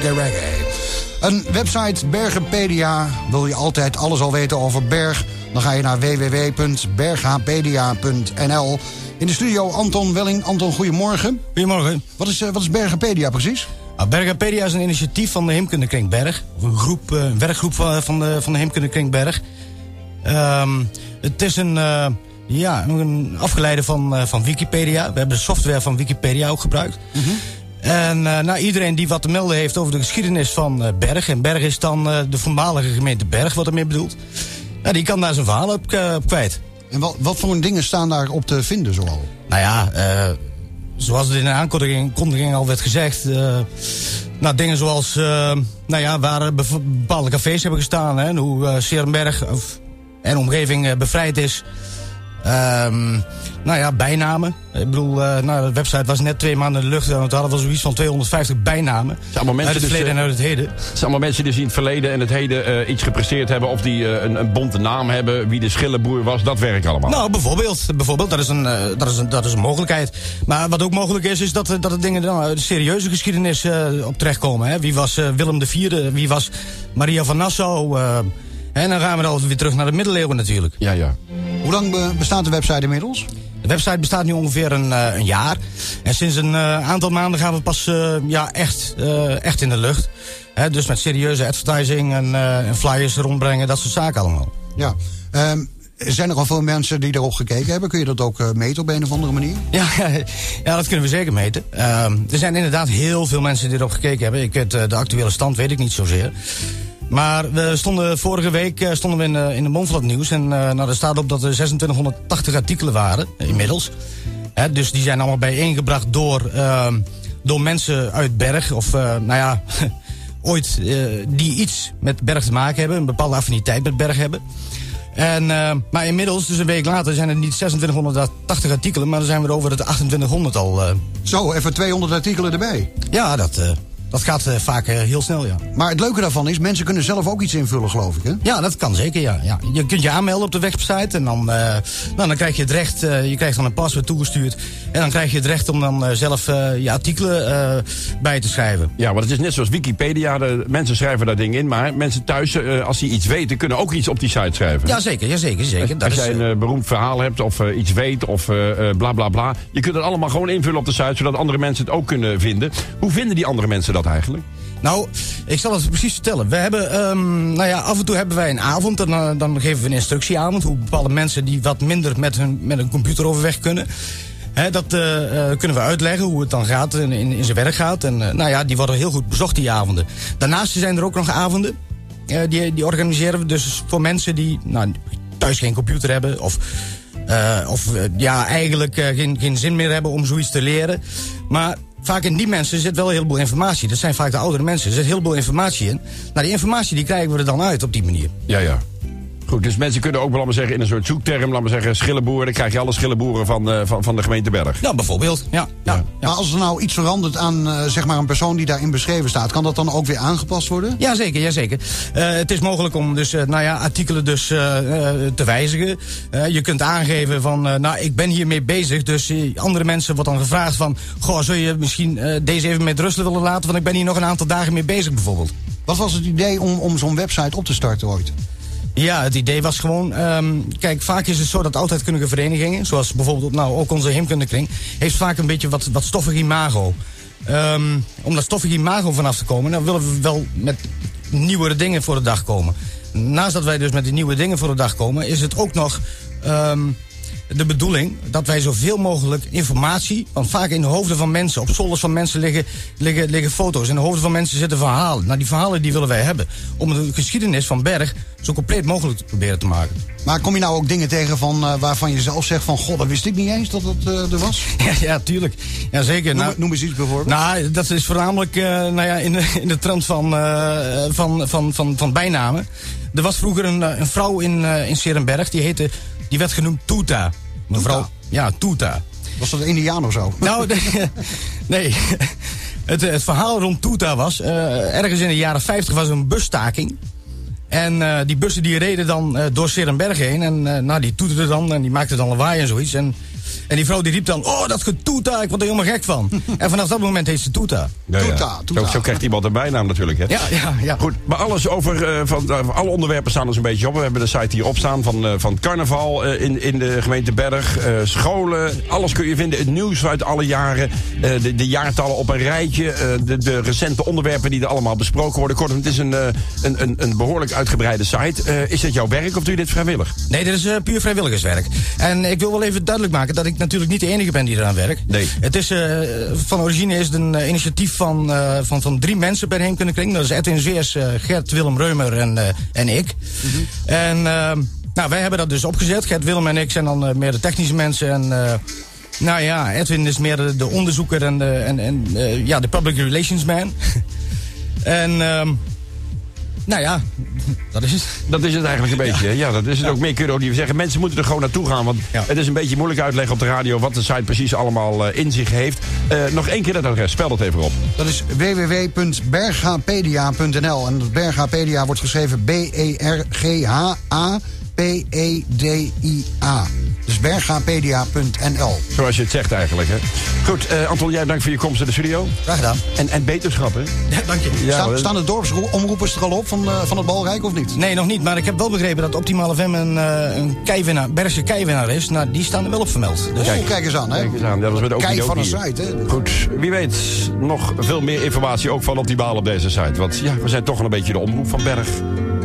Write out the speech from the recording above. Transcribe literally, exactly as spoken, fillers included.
reggae, reggae. Een website, Bergenpedia. Wil je altijd alles al weten over berg? Dan ga je naar w w w punt berghapedia punt n l. In de studio Anton Welling. Anton, goedemorgen. Goedemorgen. Wat is, uh, wat is Bergenpedia precies? Nou, Bergenpedia is een initiatief van de Heemkundekring Berg. Of een, groep, uh, een werkgroep van, van, de, van de Heemkundekring Berg. Um, het is een, uh, ja, een afgeleide van, uh, van Wikipedia. We hebben de software van Wikipedia ook gebruikt. Mm-hmm. En uh, nou, iedereen die wat te melden heeft over de geschiedenis van uh, Berg... en Berg is dan uh, de voormalige gemeente Berg, wat ermee bedoelt... Nou, die kan daar zijn verhaal op, uh, op kwijt. En wat, wat voor dingen staan daar op te vinden zoal? Nou ja, uh, zoals het in de aankondiging al werd gezegd... Uh, nou, dingen zoals, uh, nou ja, waar bepaalde cafés hebben gestaan... Hè, en hoe uh, 's-Heerenberg en omgeving uh, bevrijd is... Um, nou ja, bijnamen. Ik bedoel, uh, nou, de website was net twee maanden in de lucht... en we hadden wel zoiets van tweehonderdvijftig bijnamen. Uit het verleden dus, en uit het heden. Het zijn allemaal mensen die dus in het verleden en het heden uh, iets gepresteerd hebben... of die uh, een, een bonte naam hebben, wie de schillenboer was, dat werkt allemaal. Nou, bijvoorbeeld. bijvoorbeeld dat, is een, uh, dat, is een, dat is een mogelijkheid. Maar wat ook mogelijk is, is dat, dat de dingen dan uit de serieuze geschiedenis uh, op terechtkomen. Hè? Wie was uh, Willem de Vierde? Wie was Maria van Nassau? Uh, en dan gaan we dan weer terug naar de middeleeuwen natuurlijk. Ja, ja. Hoe lang bestaat de website inmiddels? De website bestaat nu ongeveer een, uh, een jaar. En sinds een uh, aantal maanden gaan we pas uh, ja, echt, uh, echt in de lucht. He, dus met serieuze advertising en, uh, en flyers rondbrengen, dat soort zaken allemaal. Ja. Um, zijn er al veel mensen die erop gekeken hebben? Kun je dat ook uh, meten op een of andere manier? Ja, ja, dat kunnen we zeker meten. Uh, er zijn inderdaad heel veel mensen die erop gekeken hebben. Ik weet, uh, de actuele stand weet ik niet zozeer. Maar we stonden vorige week uh, stonden we in, uh, in de Montflat nieuws. En uh, nou, er staat op dat er zesentwintighonderdtachtig artikelen waren, uh, inmiddels. Hè, dus die zijn allemaal bijeengebracht door, uh, door mensen uit Berg. Of, uh, nou ja, ooit uh, die iets met Berg te maken hebben. Een bepaalde affiniteit met Berg hebben. En, uh, maar inmiddels, dus een week later, zijn er niet zesentwintighonderdtachtig artikelen... maar dan zijn we over het achtentwintighonderd al. Uh... Zo, even tweehonderd artikelen erbij. Ja, dat... Uh, Dat gaat uh, vaak uh, heel snel, ja. Maar het leuke daarvan is, mensen kunnen zelf ook iets invullen, geloof ik, hè? Ja, dat kan zeker, ja. ja. Je kunt je aanmelden op de website en dan, uh, nou, dan krijg je het recht... Uh, je krijgt dan een paswoord toegestuurd... en dan krijg je het recht om dan uh, zelf uh, je artikelen uh, bij te schrijven. Ja, want het is net zoals Wikipedia. De mensen schrijven daar dingen in, maar mensen thuis, uh, als die iets weten... kunnen ook iets op die site schrijven. Ja, zeker, ja, zeker, zeker. Als, dat als is, jij een uh, beroemd verhaal hebt of uh, iets weet of uh, bla bla bla... je kunt het allemaal gewoon invullen op de site... zodat andere mensen het ook kunnen vinden. Hoe vinden die andere mensen dat eigenlijk? Nou, ik zal het precies vertellen. We hebben, um, nou ja, af en toe hebben wij een avond en uh, dan geven we een instructieavond. Hoe bepaalde mensen die wat minder met hun met een computer overweg kunnen. Hè, dat uh, uh, kunnen we uitleggen hoe het dan gaat en in, in zijn werk gaat. En uh, nou ja, die worden heel goed bezocht, die avonden. Daarnaast zijn er ook nog avonden. Uh, die, die organiseren we dus voor mensen die nou, thuis geen computer hebben. Of, uh, of uh, ja, eigenlijk uh, geen, geen zin meer hebben om zoiets te leren. Maar... vaak in die mensen zit wel een heleboel informatie. Dat zijn vaak de oudere mensen. Er zit een heleboel informatie in. Nou, die informatie die krijgen we er dan uit op die manier. Ja, ja. Goed, dus mensen kunnen ook wel, laat maar zeggen, in een soort zoekterm, laat maar zeggen, schillenboer, dan krijg je alle schillenboeren van, uh, van, van de gemeente Berg. Ja, bijvoorbeeld. Ja, ja. Ja. Ja. Maar als er nou iets verandert aan uh, zeg maar een persoon die daarin beschreven staat, kan dat dan ook weer aangepast worden? Jazeker, jazeker. Uh, het is mogelijk om dus, uh, nou ja, artikelen dus uh, uh, te wijzigen. Uh, je kunt aangeven van, uh, nou, ik ben hiermee bezig. Dus uh, andere mensen wordt dan gevraagd van, goh, zou je misschien uh, deze even met rust willen laten? Want ik ben hier nog een aantal dagen mee bezig bijvoorbeeld. Wat was het idee om, om zo'n website op te starten ooit? Ja, het idee was gewoon... Um, kijk, vaak is het zo dat oudheidkundige verenigingen... zoals bijvoorbeeld nou, ook onze Heemkundekring... heeft vaak een beetje wat, wat stoffig imago. Um, om dat stoffig imago vanaf te komen... dan willen we wel met nieuwere dingen voor de dag komen. Naast dat wij dus met die nieuwe dingen voor de dag komen... is het ook nog... Um, de bedoeling dat wij zoveel mogelijk informatie... want vaak in de hoofden van mensen, op zolders van mensen liggen, liggen, liggen foto's... in de hoofden van mensen zitten verhalen. Nou, die verhalen die willen wij hebben. Om de geschiedenis van Berg zo compleet mogelijk te proberen te maken. Maar kom je nou ook dingen tegen van, uh, waarvan je zelf zegt van... god, dat wist ik niet eens dat dat uh, er was? Ja, ja, tuurlijk. Ja, zeker. Noem, nou, noem eens iets bijvoorbeeld. Nou, dat is voornamelijk uh, nou ja, in, de, in de trant van, uh, van, van, van, van bijnamen. Er was vroeger een, een vrouw in, uh, in 's-Heerenberg, die heette... die werd genoemd Toeta. Mevrouw, Toeta? Ja, Toeta. Was dat een Indiaan of zo? Nou, de, nee. Het, het verhaal rond Toeta was... Uh, ergens in de jaren vijftig was er een busstaking. En uh, die bussen die reden dan uh, door 's-Heerenberg heen. En uh, nou, die toeterden dan en die maakten dan lawaai en zoiets. En En die vrouw die riep dan, oh, dat getoeta, ik word er helemaal gek van. En vanaf dat moment heet ze Toeta. Ja, ja. Toeta, Toeta. Zo, zo krijgt iemand een bijnaam natuurlijk, hè? Ja, ja, ja. Goed, maar alles over, uh, van, uh, alle onderwerpen staan er zo'n beetje op. We hebben de site hier op staan van, uh, van carnaval uh, in, in de gemeente Berg. Uh, scholen, alles kun je vinden. Het nieuws uit alle jaren. Uh, de, de jaartallen op een rijtje. Uh, de, de recente onderwerpen die er allemaal besproken worden. Kortom, het is een, uh, een, een, een behoorlijk uitgebreide site. Uh, is dat jouw werk of doe je dit vrijwillig? Nee, dit is uh, puur vrijwilligerswerk. En ik wil wel even duidelijk maken dat ik natuurlijk niet de enige ben die eraan werkt. Nee. Het is, uh, van origine is het een uh, initiatief van, uh, van, van drie mensen bij Heemkundekring. Dat is Edwin Zeers, uh, Gert Willem Reumer en, uh, en ik. Mm-hmm. En uh, nou, wij hebben dat dus opgezet. Gert Willem en ik zijn dan uh, meer de technische mensen. En uh, nou ja, Edwin is meer de, de onderzoeker en, de, en, en uh, ja, de public relations man. en... Uh, Nou ja, dat is het. Dat is het eigenlijk een beetje. Ja, ja dat is het ja. ook meer kunnen die we zeggen. Mensen moeten er gewoon naartoe gaan. Want ja. het is een beetje moeilijk uitleggen op de radio wat de site precies allemaal uh, in zich heeft. Uh, nog één keer dat adres. Spel dat even op. Dat is w w w punt berghapedia punt n l. En Berghapedia wordt geschreven B E R G H A P E D I A. Dus berghapedia punt n l. Zoals je het zegt eigenlijk, hè. Goed, uh, Anton, jij bedankt voor je komst in de studio. Graag gedaan. En, en beterschap, hè? Ja, dank je. Ja, Staan, staan de dorpsomroepers er al op van, uh, van het Balrijk, of niet? Nee, nog niet. Maar ik heb wel begrepen dat Optimal F M een, uh, een keiwinnaar, Bergse keiwinnaar is. Nou, die staan er wel op vermeld. Dus... Kijk, kijk eens aan, hè? Kijk eens aan. Ja, dat is met de Kei van een site, hè? Goed, wie weet nog veel meer informatie ook van Optimaal op deze site. Want ja, we zijn toch een beetje de omroep van Berg.